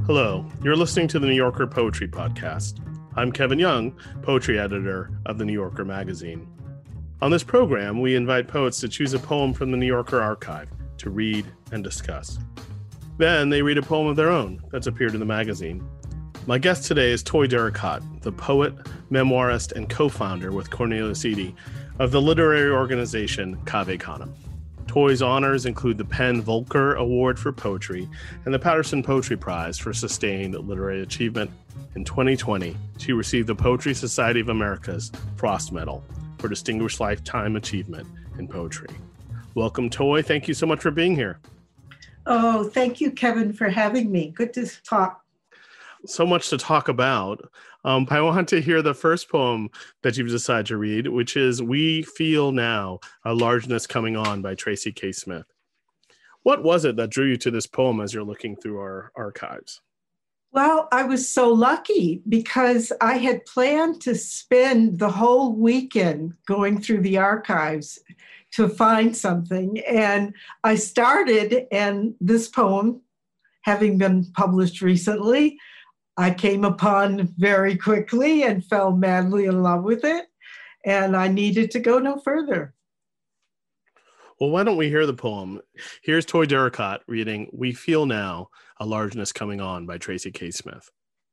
Hello, you're listening to the New Yorker Poetry Podcast. I'm Kevin Young, poetry editor of the New Yorker magazine. On this program, we invite poets to choose a poem from the New Yorker archive to read and discuss. Then they read a poem of their own that's appeared in the magazine. My guest today is Toy Derricotte, the poet, memoirist, and co-founder with Cornelius Eady of the literary organization Cave Canem. Toy's honors include the PEN Volcker Award for Poetry and the Patterson Poetry Prize for Sustained Literary Achievement. In 2020, she received the Poetry Society of America's Frost Medal for Distinguished Lifetime Achievement in Poetry. Welcome, Toy. Thank you so much for being here. Oh, thank you, Kevin, for having me. Good to talk. So much to talk about. I want to hear the first poem that you've decided to read, which is We Feel Now, A Largeness Coming On by Tracy K. Smith. What was it that drew you to this poem as you're looking through our archives? Well, I was so lucky because I had planned to spend the whole weekend going through the archives to find something. And I started, and this poem, having been published recently, I came upon very quickly and fell madly in love with it, and I needed to go no further. Well, why don't we hear the poem? Here's Toy Derricotte reading We Feel Now, A Largeness Coming On by Tracy K. Smith.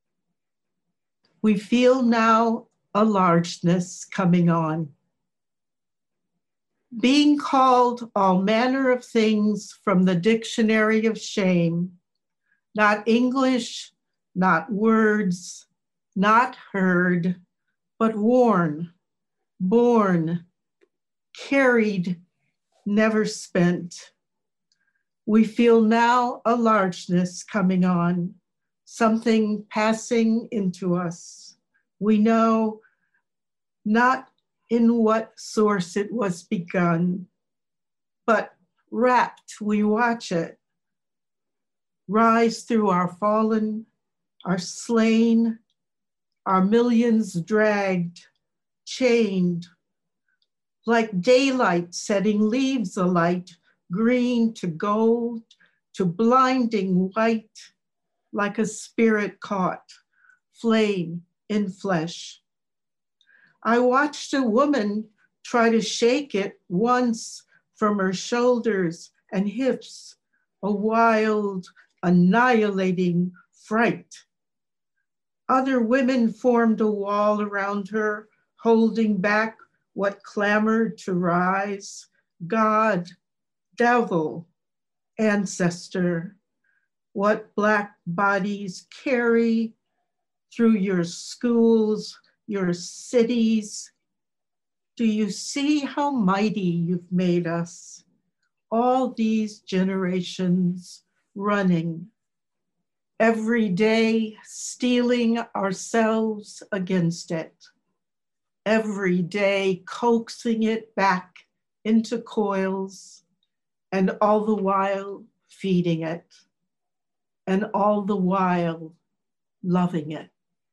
We feel now a largeness coming on. Being called all manner of things from the dictionary of shame, not English, not words, not heard, but worn, born, carried, never spent. We feel now a largeness coming on, something passing into us. We know not in what source it was begun, but rapt we watch it rise through our fallen, our slain, our millions dragged, chained, like daylight setting leaves alight, green to gold, to blinding white, like a spirit caught, flame in flesh. I watched a woman try to shake it once from her shoulders and hips, a wild, annihilating fright. Other women formed a wall around her, holding back what clamored to rise. God, devil, ancestor, what Black bodies carry through your schools, your cities. Do you see how mighty you've made us? All these generations running, every day steeling ourselves against it, every day coaxing it back into coils, and all the while feeding it, and all the while loving it.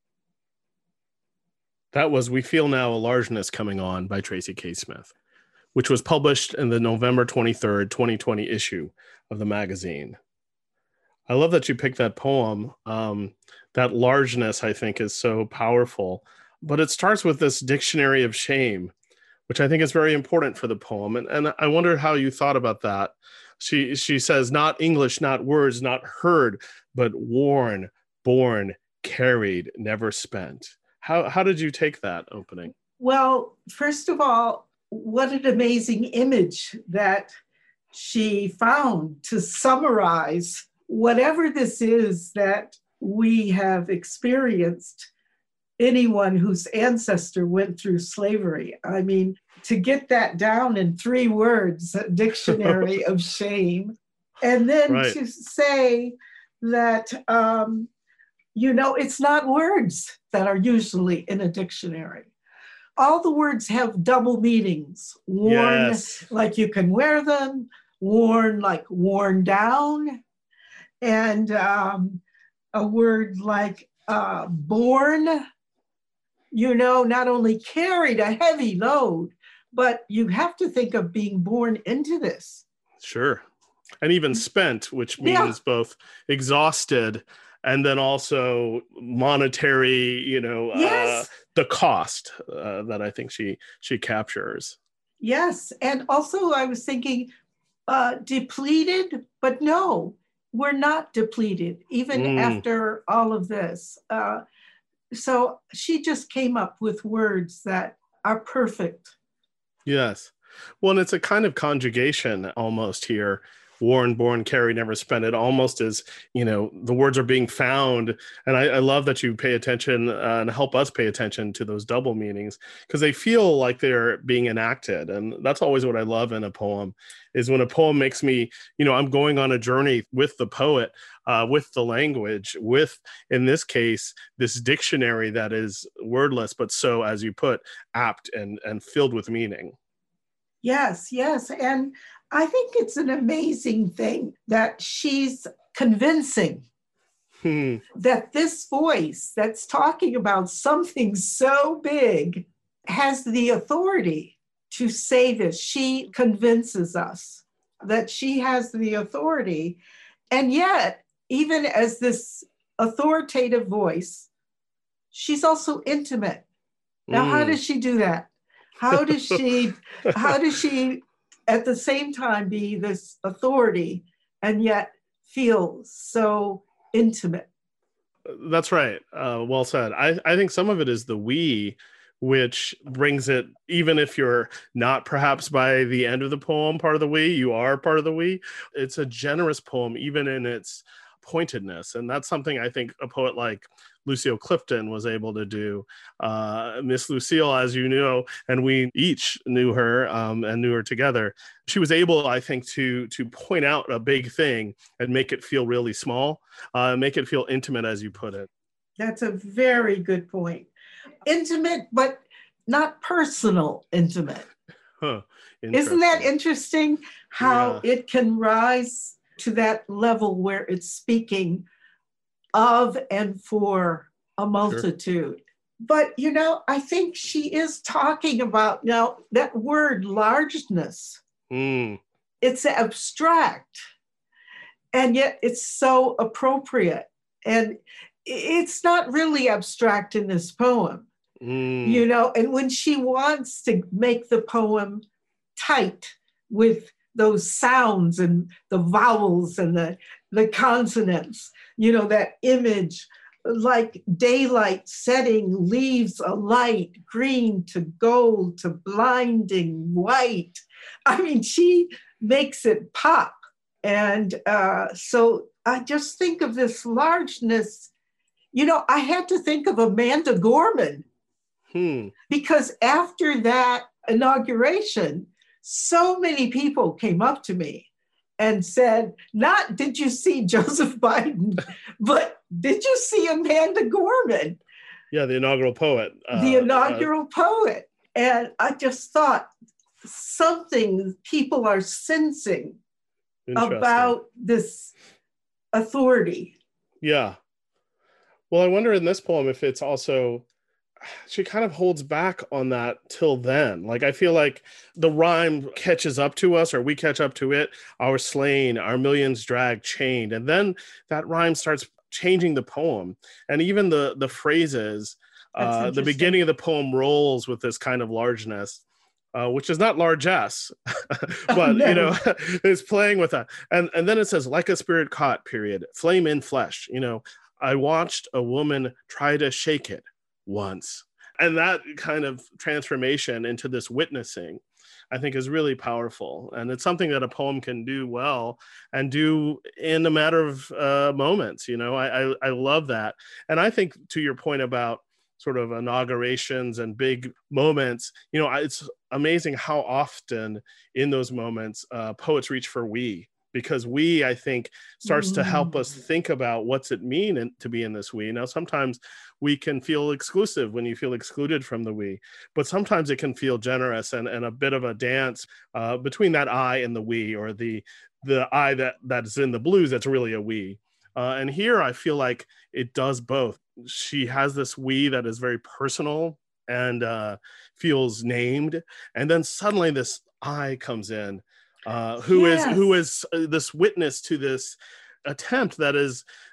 That was We Feel Now, A Largeness Coming On by Tracy K. Smith, which was published in the November 23rd, 2020 issue of the magazine. I love that you picked that poem. That largeness, I think, is so powerful. But it starts with this dictionary of shame, which I think is very important for the poem. And I wonder how you thought about that. She says, not English, not words, not heard, but worn, born, carried, never spent. How did you take that opening? Well, first of all, what an amazing image that she found to summarize whatever this is that we have experienced, anyone whose ancestor went through slavery. I mean, to get that down in 3 words, a dictionary of shame, and then Right. to say that, it's not words that are usually in a dictionary. All the words have double meanings. Worn, Yes. like you can wear them, worn, like worn down, and a word like born, not only carried a heavy load, but you have to think of being born into this. Sure. And even spent, which means both exhausted and then also monetary, Yes. the cost that I think she captures. Yes. And also I was thinking, depleted, but no, we're not depleted, even after all of this. So she just came up with words that are perfect. Yes. Well, and it's a kind of conjugation almost here. Worn, born, carry, never spent. It almost is, the words are being found. And I love that you pay attention and help us pay attention to those double meanings, because they feel like they're being enacted. And that's always what I love in a poem, is when a poem makes me, I'm going on a journey with the poet, with the language, with, in this case, this dictionary that is wordless, but so, as you put, apt and filled with meaning. Yes, yes. And I think it's an amazing thing that she's convincing that this voice that's talking about something so big has the authority to say this. She convinces us that she has the authority. And yet, even as this authoritative voice, she's also intimate. Now, how does she do that? How does she at the same time be this authority and yet feel so intimate? That's right. Well said. I think some of it is the we, which brings it, even if you're not perhaps by the end of the poem part of the we, you are part of the we. It's a generous poem, even in its pointedness. And that's something I think a poet like Lucille Clifton was able to do. Miss Lucille, as you know, and we each knew her and knew her together, she was able, I think, to point out a big thing and make it feel really small, make it feel intimate, as you put it. That's a very good point. Intimate, but not personal intimate. Isn't that interesting how it can rise to that level where it's speaking of and for a multitude? Sure. But, I think she is talking about now that word largeness. It's abstract, and yet it's so appropriate. And it's not really abstract in this poem, and when she wants to make the poem tight with those sounds and the vowels and the consonants, that image, like daylight setting leaves a light, green to gold to blinding white. I mean, she makes it pop. And so I just think of this largeness. I had to think of Amanda Gorman, because after that inauguration, so many people came up to me and said, not did you see Joseph Biden, but did you see Amanda Gorman? Yeah, the inaugural poet. The inaugural poet. And I just thought something people are sensing about this authority. Yeah. Well, I wonder in this poem if it's also, she kind of holds back on that till then. Like, I feel like the rhyme catches up to us, or we catch up to it. Our slain, our millions dragged, chained. And then that rhyme starts changing the poem. And even the phrases, the beginning of the poem rolls with this kind of largeness, which is not largesse, but, it's playing with that. And then it says, like a spirit caught, period, flame in flesh. I watched a woman try to shake it once. And that kind of transformation into this witnessing, I think, is really powerful. And it's something that a poem can do well and do in a matter of moments. I love that. And I think, to your point about sort of inaugurations and big moments, it's amazing how often in those moments poets reach for we. Because we, I think, starts to help us think about what's it mean to be in this we. Now, sometimes we can feel exclusive when you feel excluded from the we, but sometimes it can feel generous and a bit of a dance between that I and the we, or the I that's in the blues that's really a we. And here I feel like it does both. She has this we that is very personal and feels named, and then suddenly this I comes in. Who is this witness to this attempt that is,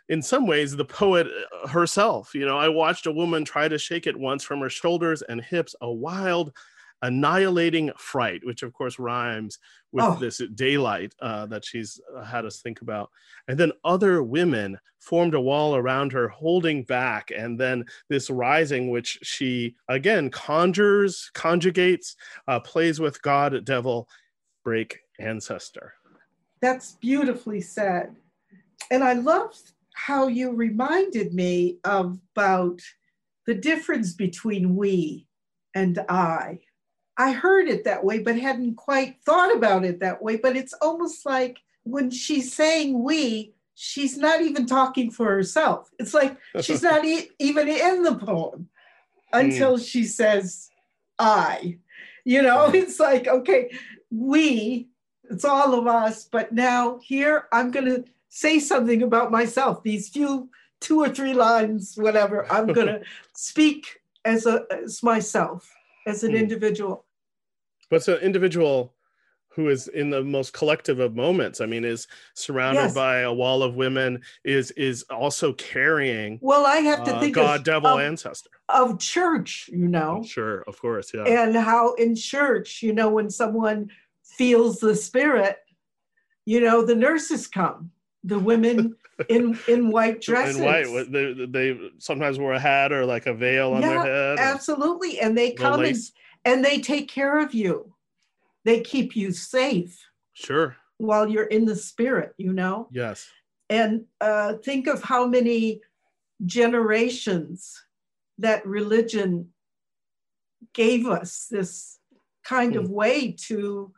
in some ways, the poet herself. I watched a woman try to shake it once from her shoulders and hips, a wild, annihilating fright, which of course rhymes with this daylight that she's had us think about. And then other women formed a wall around her, holding back. And then this rising, which she again conjugates, plays with God, devil, break, ancestor. That's beautifully said. And I love how you reminded me about the difference between we and I. I heard it that way, but hadn't quite thought about it that way. But it's almost like when she's saying we, she's not even talking for herself. It's like she's not even in the poem until she says I. It's like, okay, we, it's all of us. But now here, I'm going to say something about myself. These few 2 or 3 lines, whatever, I'm going to speak as myself, as an individual. But it's an individual who is in the most collective of moments. I mean, is surrounded by a wall of women, is also carrying. Well, I have to think God, devil, ancestor of church. Sure, of course, yeah. And how in church, when someone feels the spirit, the nurses come. The women in white dresses. In white, they sometimes wear a hat or like a veil on their head. Absolutely, and they come and they take care of you. They keep you safe. Sure. While you're in the spirit, Yes. And think of how many generations that religion gave us this kind of way to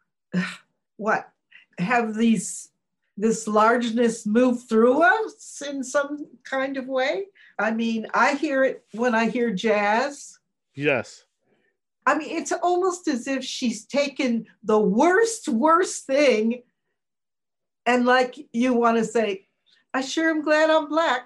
have this largeness move through us in some kind of way. I mean, I hear it when I hear jazz. Yes. I mean, it's almost as if she's taken the worst thing and like you want to say, I sure am glad I'm Black.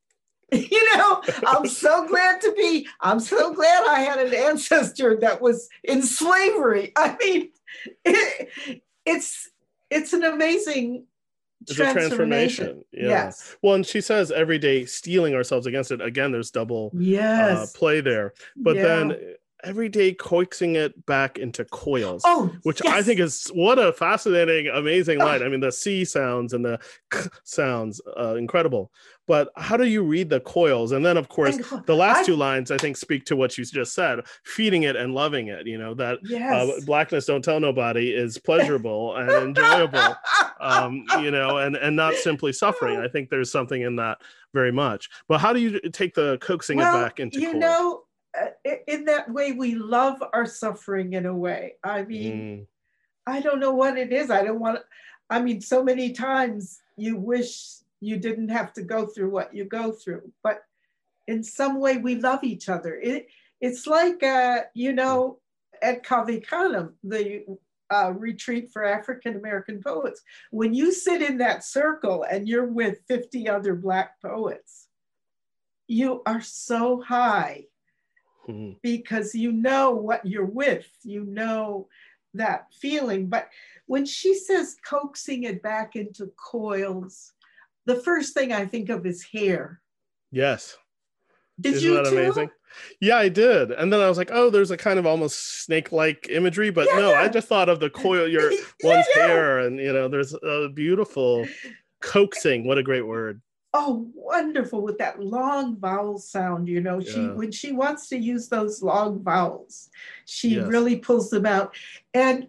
I'm so glad I had an ancestor that was in slavery. I mean, it's an amazing transformation. Yes. Well, and she says every day steeling ourselves against it. Again, there's double play there. But then every day coaxing it back into coils, which I think is what a fascinating, amazing line. I mean, the C sounds and the K sounds, incredible. But how do you read the coils? And then, of course, the last 2 lines, I think, speak to what you just said, feeding it and loving it, that Blackness, don't tell nobody, is pleasurable and enjoyable, and not simply suffering. I think there's something in that very much. But how do you take the coaxing it back into coils? In that way, we love our suffering in a way. I mean, I don't know what it is. So many times you wish you didn't have to go through what you go through, but in some way we love each other. It's like, at Cave Canem, the retreat for African-American poets. When you sit in that circle and you're with 50 other Black poets, you are so high. Because you know what you're with, that feeling. But when she says coaxing it back into coils, the first thing I think of is hair. Yes. Did Isn't you that too? Amazing? Yeah, I did. And then I was like, oh, there's a kind of almost snake-like imagery, but I just thought of the coil, one's hair, and there's a beautiful coaxing. What a great word. Oh, wonderful, with that long vowel sound, when she wants to use those long vowels, she really pulls them out. And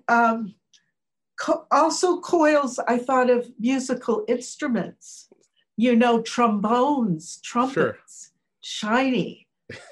also coils, I thought of musical instruments, trombones, trumpets, shiny.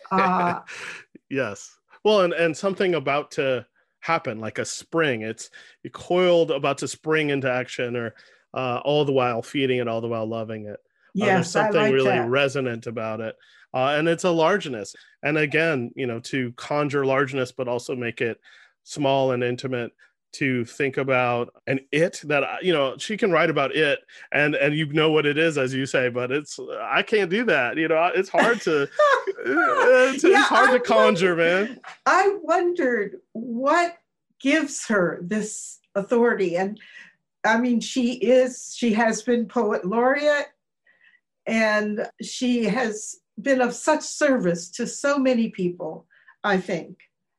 Yes. Well, and something about to happen, like a spring. It's coiled, about to spring into action, or all the while feeding it, all the while loving it. There's something really resonant about it. And it's a largeness. And again, to conjure largeness, but also make it small and intimate, to think about an it that, she can write about it and what it is, as you say, but I can't do that. It's hard to, it's hard to conjure, man. I wondered what gives her this authority. And I mean, she has been poet laureate. And she has been of such service to so many people, I think.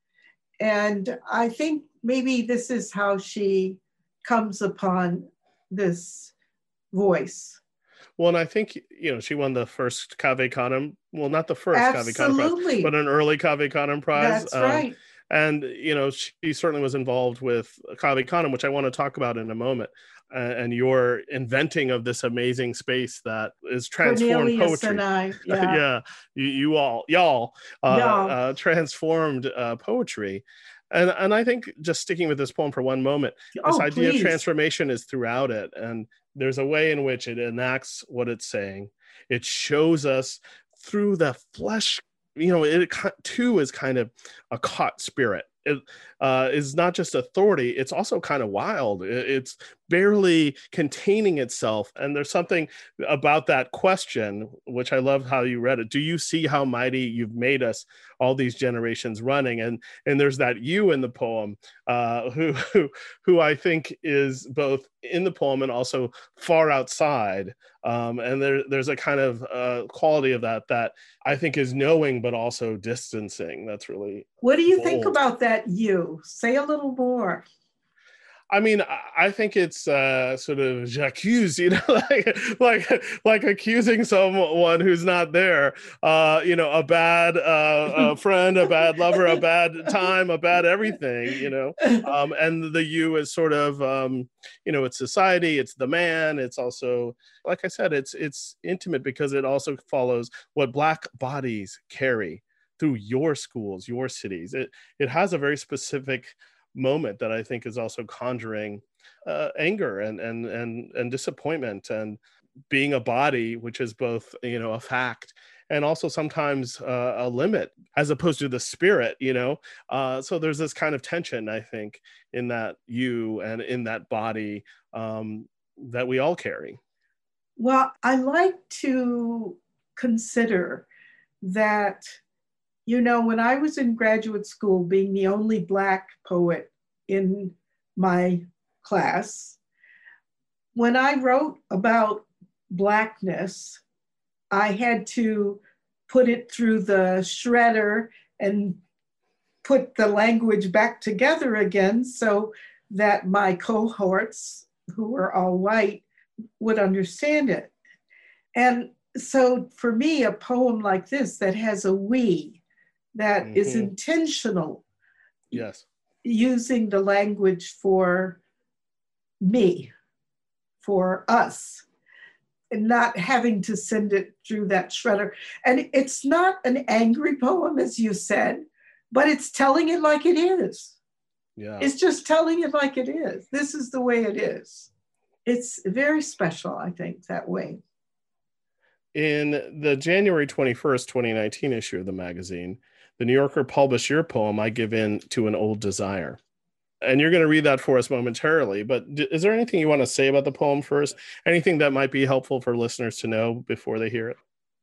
And I think maybe this is how she comes upon this voice. Well, and I think, she won the first Cave Canem, well, not the first Cave Canem prize, Absolutely. but an early Cave Canem prize. That's right. And, she certainly was involved with Cave Canem, which I want to talk about in a moment, and your inventing of this amazing space that is transformed Cornelius poetry. and I, Yeah, y'all transformed poetry. And I think, just sticking with this poem for one moment, this idea of transformation is throughout it. And there's a way in which it enacts what it's saying. It shows us through the flesh. It too is kind of a caught spirit. It is not just authority, it's also kind of wild. It's barely containing itself. And there's something about that question, which I love how you read it. Do you see how mighty you've made us, all these generations running? And there's that you in the poem, who I think is both in the poem and also far outside. And there's a kind of quality of that I think is knowing, but also distancing. That's really What do you bold. think about that you? Say a little more. I mean, I think it's sort of j'accuse, like accusing someone who's not there, a bad friend, a bad lover, a bad time, a bad everything, and the you is sort of, it's society, it's the man, it's also, like I said, it's intimate because it also follows what Black bodies carry through your schools, your cities. It has a very specific moment that I think is also conjuring anger and disappointment, and being a body, which is both, a fact and also sometimes a limit, as opposed to the spirit, so there's this kind of tension, I think, in that you and in that body that we all carry. Well, I like to consider that, when I was in graduate school, being the only Black poet in my class, when I wrote about Blackness, I had to put it through the shredder and put the language back together again so that my cohorts, who were all white, would understand it. And so for me, a poem like this that has a we, that is intentional. Yes. Using the language for me, for us, and not having to send it through that shredder. And it's not an angry poem, as you said, but it's telling it like it is. Yeah. It's just telling it like it is. This is the way it is. It's very special, I think, that way. In the January 21st, 2019 issue of the magazine, the New Yorker published your poem, I Give In to an Old Desire. And you're going to read that for us momentarily, but is there anything you want to say about the poem first? Anything that might be helpful for listeners to know before they hear it?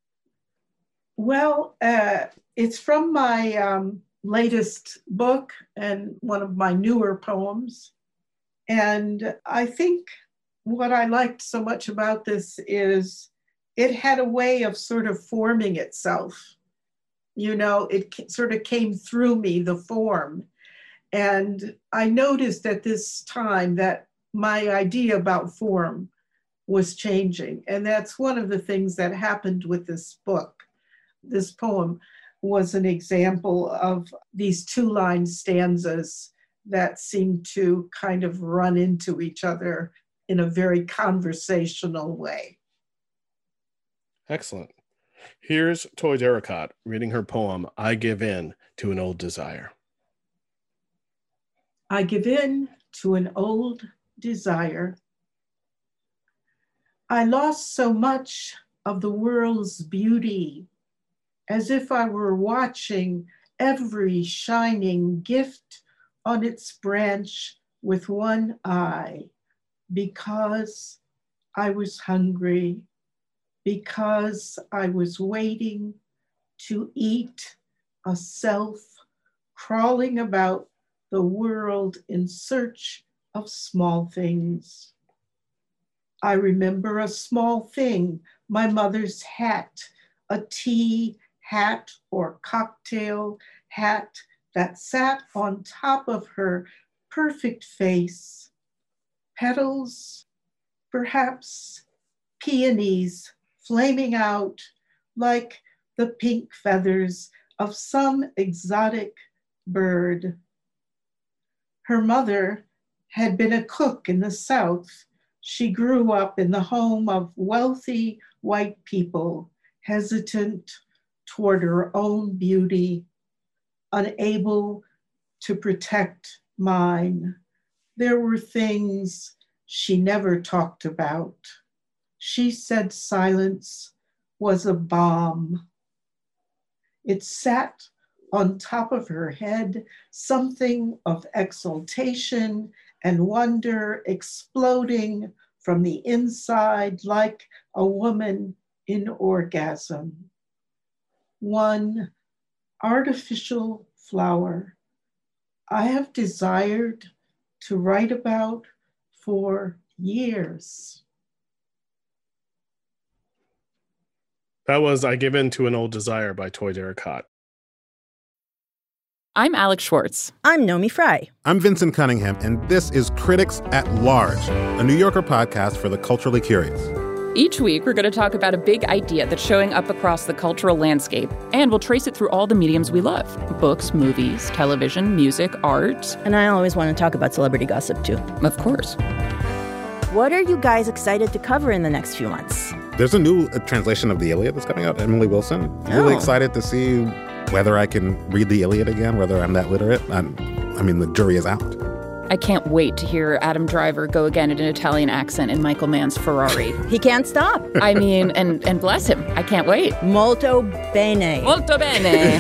Well, it's from my latest book and one of my newer poems. And I think what I liked so much about this is it had a way of sort of forming itself. It sort of came through me, the form. And I noticed at this time that my idea about form was changing. And that's one of the things that happened with this book. This poem was an example of these two-line stanzas that seem to kind of run into each other in a very conversational way. Excellent. Here's Toy Derricott reading her poem, I Give In to an Old Desire. I give in to an old desire. I lost so much of the world's beauty, as if I were watching every shining gift on its branch with one eye, because I was hungry, because I was waiting to eat a self crawling about the world in search of small things. I remember a small thing my mother's hat, a tea hat or cocktail hat that sat on top of her perfect face. Petals, perhaps peonies flaming out like the pink feathers of some exotic bird. Her mother had been a cook in the South. She grew up in the home of wealthy white people, hesitant toward her own beauty, unable to protect mine. There were things she never talked about. She said silence was a bomb. It sat on top of her head, something of exultation and wonder exploding from the inside like a woman in orgasm. One artificial flower I have desired to write about for years. That was I Give In to an Old Desire by Toy Derricotte. I'm Alex Schwartz. I'm Nomi Fry. I'm Vincent Cunningham, and this is Critics at Large, a New Yorker podcast for the culturally curious. Each week, we're going to talk about a big idea that's showing up across the cultural landscape, and we'll trace it through all the mediums we love: books, movies, television, music, art. And I always want to talk about celebrity gossip, too. Of course. What are you guys excited to cover in the next few months? There's a new translation of the Iliad that's coming out, Emily Wilson. Really excited to see whether I can read the Iliad again, whether I'm that literate. I mean, the jury is out. I can't wait to hear Adam Driver go again in an Italian accent in Michael Mann's Ferrari. He can't stop. I mean, and bless him. I can't wait. Molto bene. Molto bene.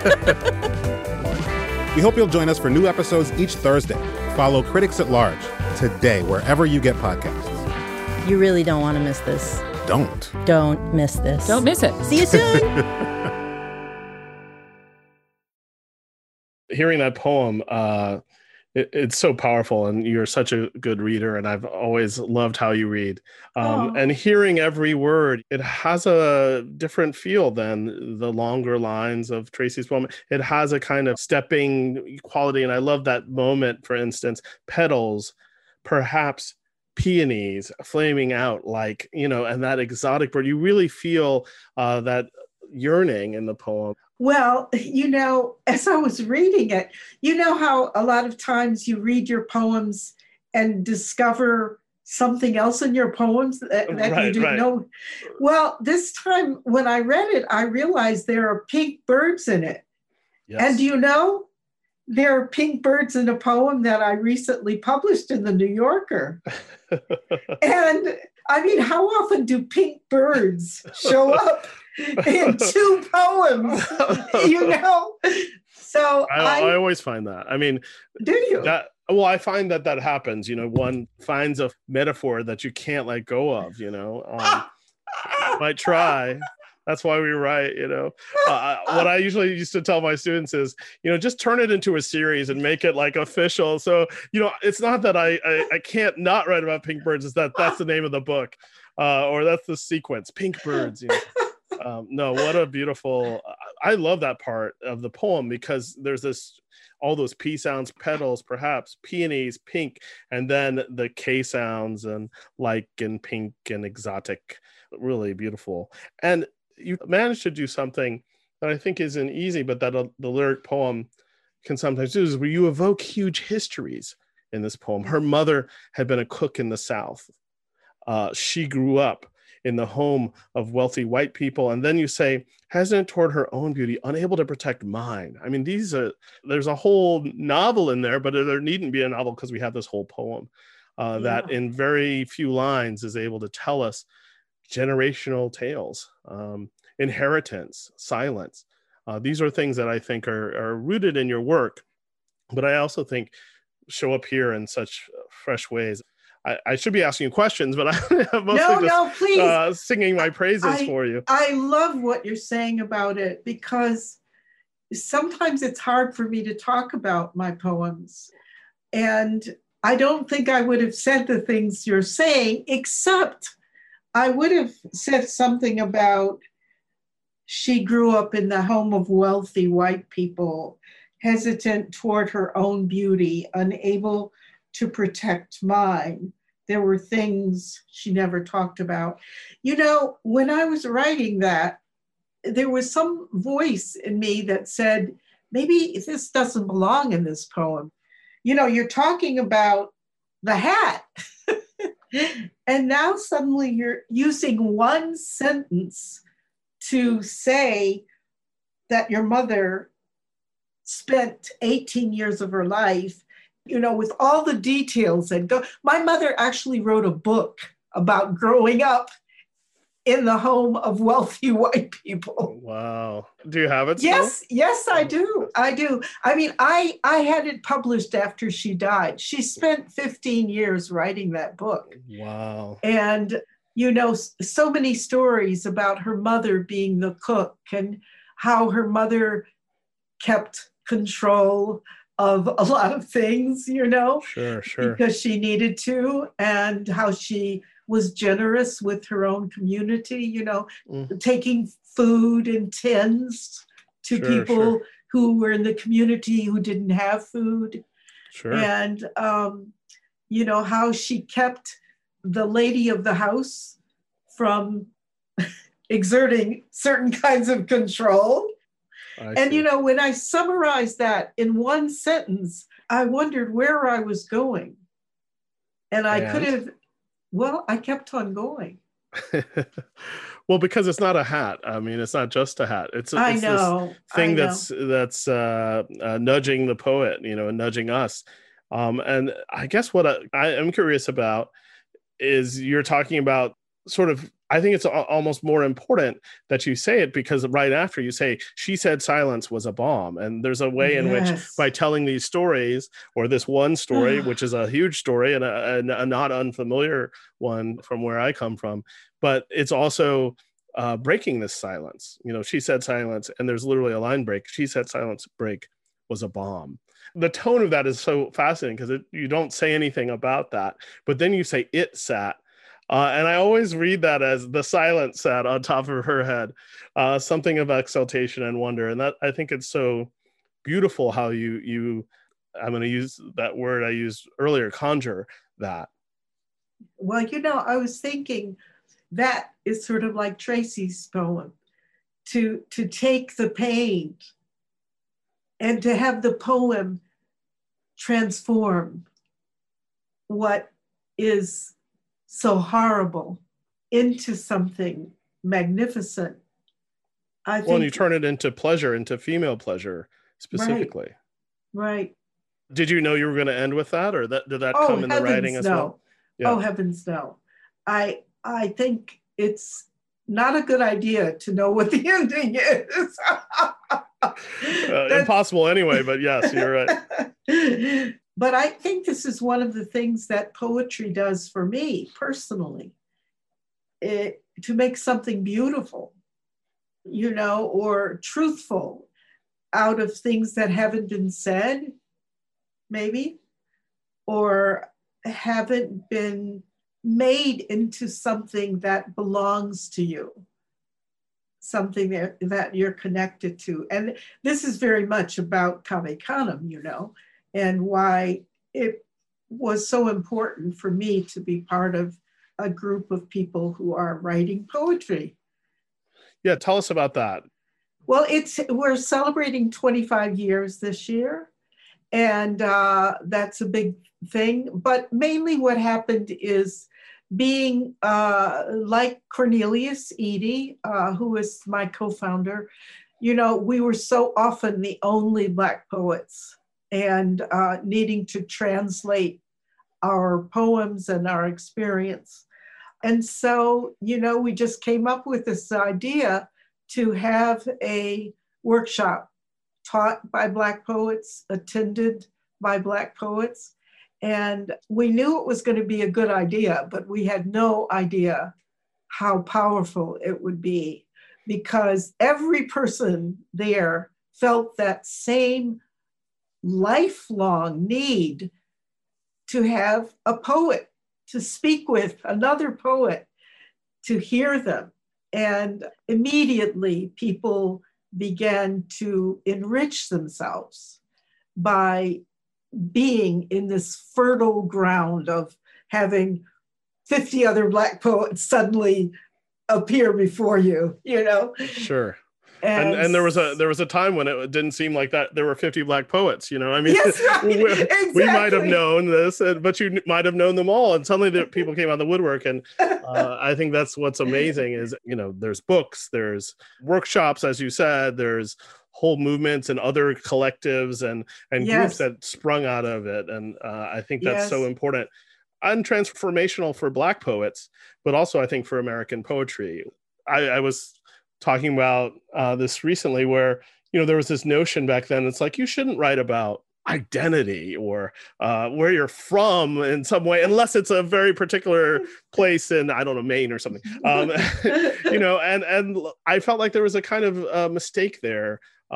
We hope you'll join us for new episodes each Thursday. Follow Critics at Large today, wherever you get podcasts. You really don't want to miss this. Don't miss this. Don't miss it. See you soon. Hearing that poem, it's so powerful, and you're such a good reader, and I've always loved how you read. And hearing every word, it has a different feel than the longer lines of Tracy's poem. It has a kind of stepping quality, and I love that moment, for instance, petals, perhaps peonies flaming out like, and that exotic bird. You really feel that yearning in the poem. Well, as I was reading it, how a lot of times you read your poems and discover something else in your poems that you didn't know. Well, this time when I read it, I realized there are pink birds in it. Yes. And there are pink birds in a poem that I recently published in the New Yorker. And I mean, how often do pink birds show up in two poems? So I always find that. I mean, do you? I find that happens. One finds a metaphor that you can't let go of. Might try. That's why we write. What I usually used to tell my students is, just turn it into a series and make it like official. So it's not that I can't not write about pink birds. It's that's the name of the book, or that's the sequence, Pink Birds. No, what a beautiful, I love that part of the poem because there's all those P sounds, petals, perhaps, peonies, pink, and then the K sounds and like and pink and exotic, really beautiful. And you managed to do something that I think isn't easy, but that the lyric poem can sometimes do, is where you evoke huge histories in this poem. Her mother had been a cook in the South. She grew up in the home of wealthy white people. And then you say, hesitant toward her own beauty, unable to protect mine. I mean, there's a whole novel in there, but there needn't be a novel because we have this whole poem that in very few lines is able to tell us generational tales, inheritance, silence. These are things that I think are rooted in your work, but I also think show up here in such fresh ways. I should be asking you questions, but I'm mostly please. Singing my praises for you. I love what you're saying about it because sometimes it's hard for me to talk about my poems. And I don't think I would have said the things you're saying, except I would have said something about she grew up in the home of wealthy white people, hesitant toward her own beauty, unable to protect mine. There were things she never talked about. You know, when I was writing that, there was some voice in me that said, maybe this doesn't belong in this poem. You know, you're talking about the hat. And now suddenly you're using one sentence to say that your mother spent 18 years of her life, you know, with all the details that go. My mother actually wrote a book about growing up in the home of wealthy white people. Wow. Do you have it still? Yes, I do. I do. I mean, I had it published after she died. She spent 15 years writing that book. Wow. And, you know, so many stories about her mother being the cook and how her mother kept control of a lot of things, you know, Sure. because she needed to, and how she was generous with her own community, you know, taking food in tins to people who were in the community who didn't have food. Sure. And, you know, how she kept the lady of the house from exerting certain kinds of control. And, you know, when I summarized that in one sentence, I wondered where I was going. And I could have, well, I kept on going. Well, because it's not a hat. I mean, it's not just a hat. It's this thing that's nudging the poet, you know, and nudging us. And I guess what I am curious about is you're talking about sort of, I think it's almost more important that you say it, because right after you say, she said silence was a bomb. And there's a way in which, by telling these stories, or this one story, which is a huge story and a not unfamiliar one from where I come from, but it's also breaking this silence. You know, she said silence, and there's literally a line break. She said silence break was a bomb. The tone of that is so fascinating, because you don't say anything about that, but then you say it sat. And I always read that as the silence sat on top of her head, something of exaltation and wonder. And that, I think it's so beautiful how you I'm going to use that word I used earlier, conjure that. Well, you know, I was thinking that is sort of like Tracy's poem, to take the pain and to have the poem transform what is so horrible into something magnificent. I think, and you turn it into pleasure, into female pleasure specifically. Right. Did you know you were going to end with that, or did that come in the writing as well? Yeah. Oh, heavens no. I think it's not a good idea to know what the ending is. Impossible anyway, but yes, you're right. But I think this is one of the things that poetry does for me personally, to make something beautiful, you know, or truthful out of things that haven't been said, maybe, or haven't been made into something that belongs to you, something that you're connected to. And this is very much about Cave Canem, you know, and why it was so important for me to be part of a group of people who are writing poetry. Yeah, tell us about that. Well, we're celebrating 25 years this year, and that's a big thing. But mainly what happened is, being like Cornelius Eady, who is my co-founder, you know, we were so often the only Black poets, and needing to translate our poems and our experience. And so, you know, we just came up with this idea to have a workshop taught by Black poets, attended by Black poets. And we knew it was going to be a good idea, but we had no idea how powerful it would be, because every person there felt that same lifelong need to have a poet, to speak with another poet, to hear them. And immediately people began to enrich themselves by being in this fertile ground of having 50 other Black poets suddenly appear before you, you know? Sure. And there was a time when it didn't seem like that there were 50 Black poets, you know. I mean, yes, right. Exactly. We might have known this, but you might have known them all. And suddenly the people came out of the woodwork. And I think that's what's amazing is, you know, there's books, there's workshops, as you said, there's whole movements and other collectives and groups that sprung out of it. And I think that's so important and transformational for Black poets, but also I think for American poetry. I was talking about this recently where, you know, there was this notion back then, it's like, you shouldn't write about identity or where you're from in some way, unless it's a very particular place in, I don't know, Maine or something. You know, and I felt like there was a kind of mistake there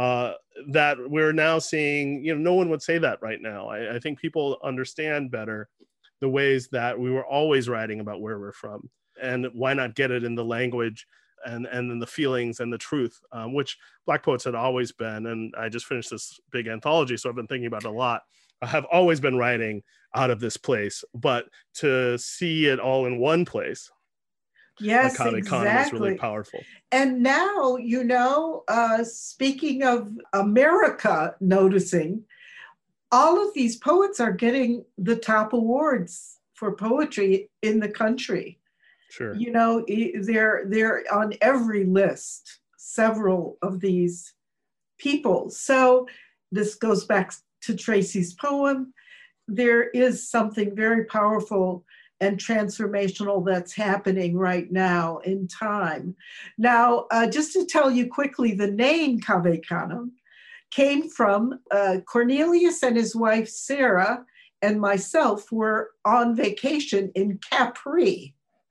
that we're now seeing, you know, no one would say that right now. I think people understand better the ways that we were always writing about where we're from, and why not get it in the language and in the feelings and the truth, which Black poets had always been. And I just finished this big anthology, so I've been thinking about it a lot. I have always been writing out of this place, but to see it all in one place, yes, exactly, is really powerful. And now, you know, speaking of America noticing, all of these poets are getting the top awards for poetry in the country. Sure. You know, they're on every list, several of these people. So this goes back to Tracy's poem. There is something very powerful and transformational that's happening right now in time. Now, just to tell you quickly, the name Cave Canem came from Cornelius and his wife Sarah and myself were on vacation in Capri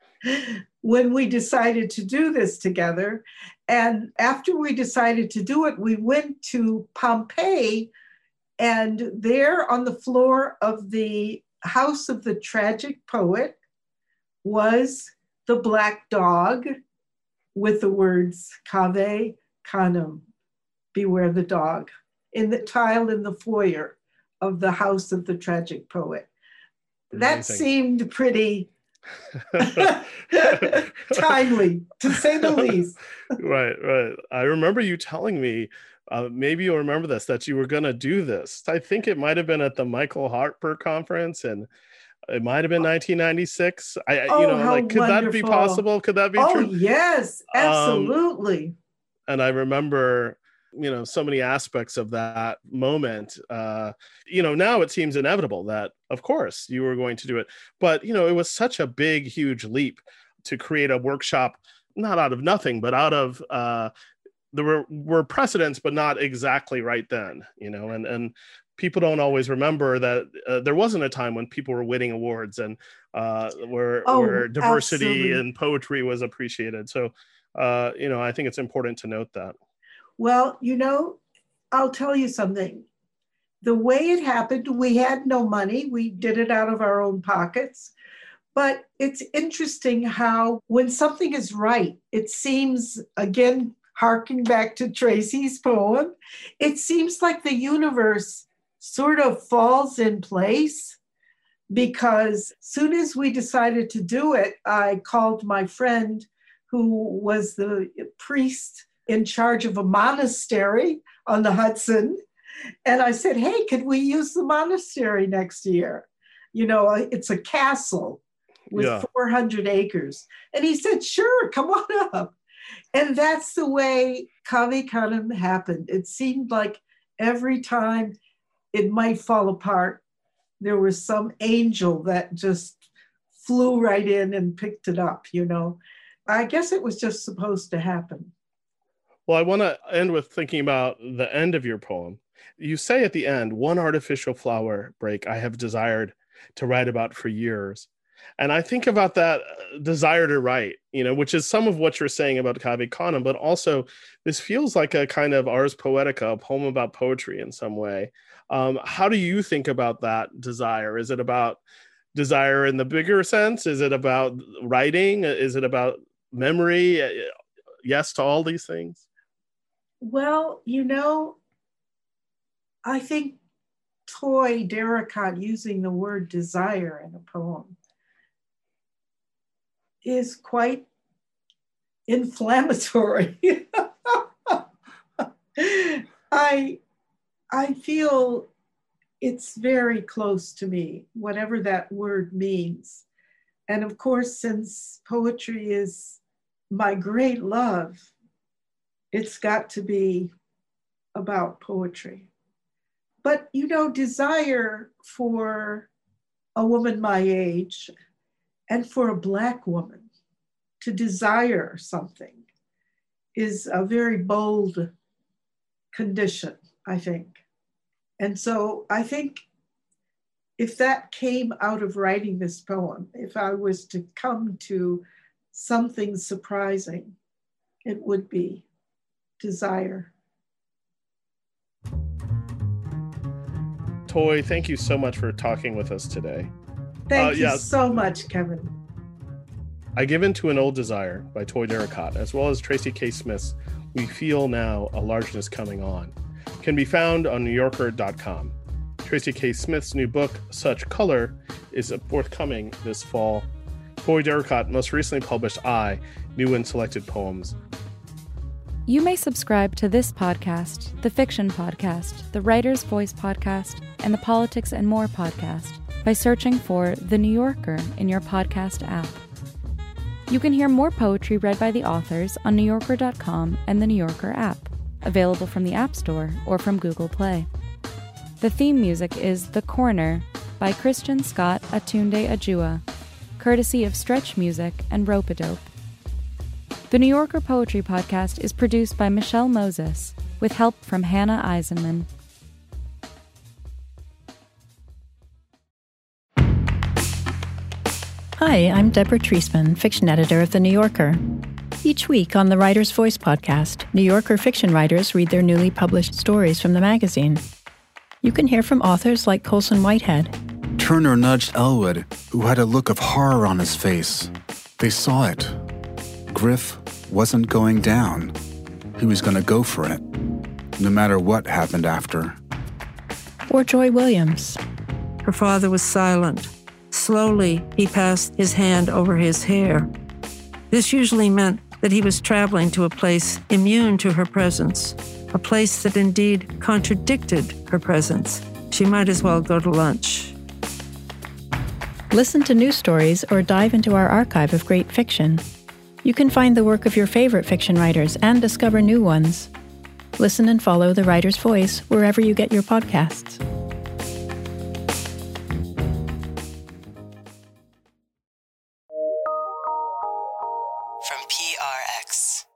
when we decided to do this together. And after we decided to do it, we went to Pompeii, and there on the floor of the house of the tragic poet was the black dog with the words Cave Canem, beware the dog, in the tile in the foyer of the house of the tragic poet. That seemed pretty timely, to say the least. Right. I remember you telling me, maybe you'll remember this, that you were going to do this. I think it might have been at the Michael Harper conference, and it might have been 1996. Could wonderful. That be possible? Could that be true? Oh, yes, absolutely. And I remember, you know, so many aspects of that moment. You know, now it seems inevitable that, of course, you were going to do it. But, you know, it was such a big, huge leap to create a workshop, not out of nothing, but out of, there were precedents, but not exactly right then, you know, and people don't always remember that there wasn't a time when people were winning awards and where diversity absolutely. in poetry was appreciated. So, you know, I think it's important to note that. Well, you know, I'll tell you something. The way it happened, we had no money. We did it out of our own pockets. But it's interesting how when something is right, it seems, again, harking back to Tracy's poem, it seems like the universe sort of falls in place, because soon as we decided to do it, I called my friend who was the priest in charge of a monastery on the Hudson. And I said, hey, could we use the monastery next year? You know, it's a castle with 400 acres. And he said, sure, come on up. And that's the way Cave Canem happened. It seemed like every time it might fall apart, there was some angel that just flew right in and picked it up, you know. I guess it was just supposed to happen. Well, I want to end with thinking about the end of your poem. You say at the end, one artificial flower break I have desired to write about for years. And I think about that desire to write, you know, which is some of what you're saying about Cave Canem, but also this feels like a kind of Ars Poetica, a poem about poetry in some way. How do you think about that desire? Is it about desire in the bigger sense? Is it about writing? Is it about memory? Yes to all these things? Well, I think Toy Derricotte using the word desire in a poem is quite inflammatory. I feel it's very close to me, whatever that word means. And of course, since poetry is my great love, it's got to be about poetry. But, desire for a woman my age and for a Black woman to desire something is a very bold condition, I think. And so I think if that came out of writing this poem, if I was to come to something surprising, it would be desire. Toy, thank you so much for talking with us today. Thank you so much, Kevin. I Give In to an Old Desire by Toy Derricotte, as well as Tracy K. Smith's We Feel Now a Largeness Coming On, can be found on NewYorker.com. Tracy K. Smith's new book, Such Color, is forthcoming this fall. Toy Derricotte most recently published New and Selected Poems. You may subscribe to this podcast, the Fiction Podcast, the Writer's Voice Podcast, and the Politics and More podcast by searching for The New Yorker in your podcast app. You can hear more poetry read by the authors on NewYorker.com and the New Yorker app, available from the App Store or from Google Play. The theme music is The Corner by Christian Scott Atunde Ajua, courtesy of Stretch Music and Rope-A-Dope. The New Yorker Poetry Podcast is produced by Michelle Moses, with help from Hannah Eisenman. Hi, I'm Deborah Treisman, fiction editor of The New Yorker. Each week on the Writer's Voice podcast, New Yorker fiction writers read their newly published stories from the magazine. You can hear from authors like Colson Whitehead. Turner nudged Elwood, who had a look of horror on his face. They saw it. Griff wasn't going down. He was going to go for it, no matter what happened after. Or Joy Williams. Her father was silent. Slowly, he passed his hand over his hair. This usually meant that he was traveling to a place immune to her presence, a place that indeed contradicted her presence. She might as well go to lunch. Listen to new stories or dive into our archive of great fiction. You can find the work of your favorite fiction writers and discover new ones. Listen and follow The Writer's Voice wherever you get your podcasts. From PRX.